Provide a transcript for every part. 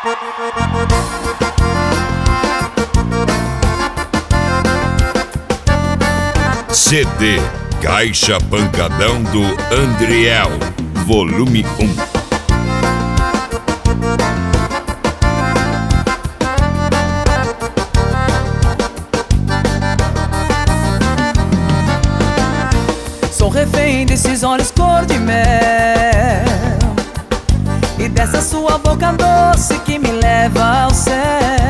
CD Caixa Pancadão do Andriel, volume 1. Sou refém desses olhos cor de mel e dessa sua boca doce que me leva ao céu.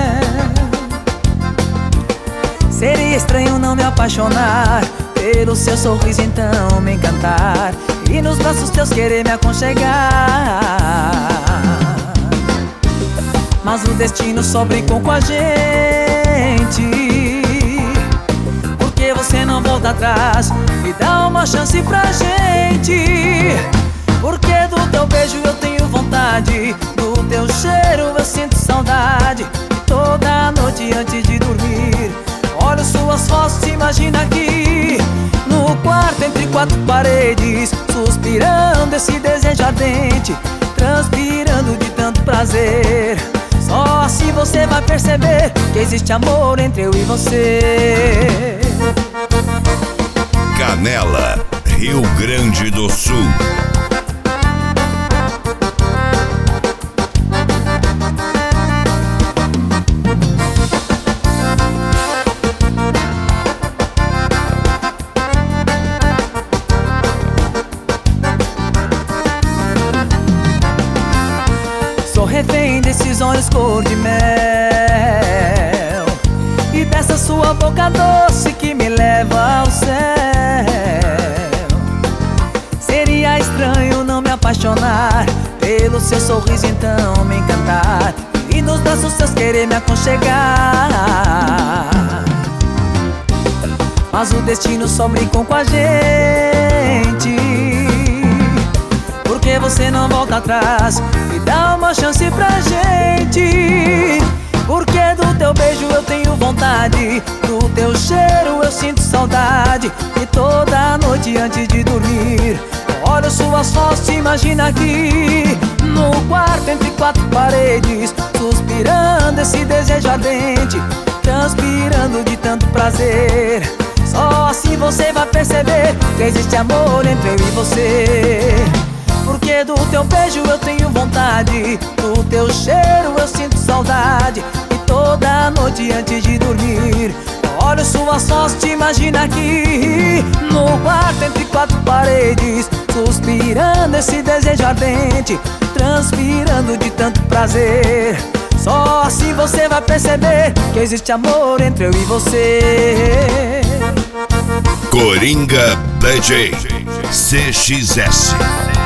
Seria estranho não me apaixonar pelo seu sorriso, então me encantar e nos braços teus querer me aconchegar. Mas o destino só brincou com a gente. Por que você não volta atrás e dá uma chance pra gente? Porque do teu beijo eu tenho vontade, do teu cheiro eu sinto saudade. Toda noite antes de dormir olho suas fotos, imagina aqui no quarto entre quatro paredes, suspirando esse desejo ardente, transpirando de tanto prazer. Só assim você vai perceber que existe amor entre eu e você. Canela, Rio Grande do Sul. Sou refém desses olhos cor de mel e dessa sua boca doce que me leva ao céu. Seria estranho não me apaixonar pelo seu sorriso, então me encantar e nos braços seus querer me aconchegar. Mas o destino só brincou com a gente. Por que você não volta atrás e dá uma chance pra gente? Porque do teu beijo eu tenho vontade, do teu cheiro eu sinto saudade. E toda noite antes de dormir olho suas fotos, imagina aqui no quarto entre quatro paredes, suspirando esse desejo ardente, transpirando de tanto prazer. Só assim você vai perceber que existe amor entre eu e você. Porque do teu beijo eu tenho vontade, do teu cheiro eu sinto saudade. E toda noite antes de dormir olho suas fotos, te imagina aqui no quarto entre quatro paredes, suspirando esse desejo ardente, transpirando de tanto prazer. Só assim você vai perceber que existe amor entre eu e você. Coringa DJ CXS.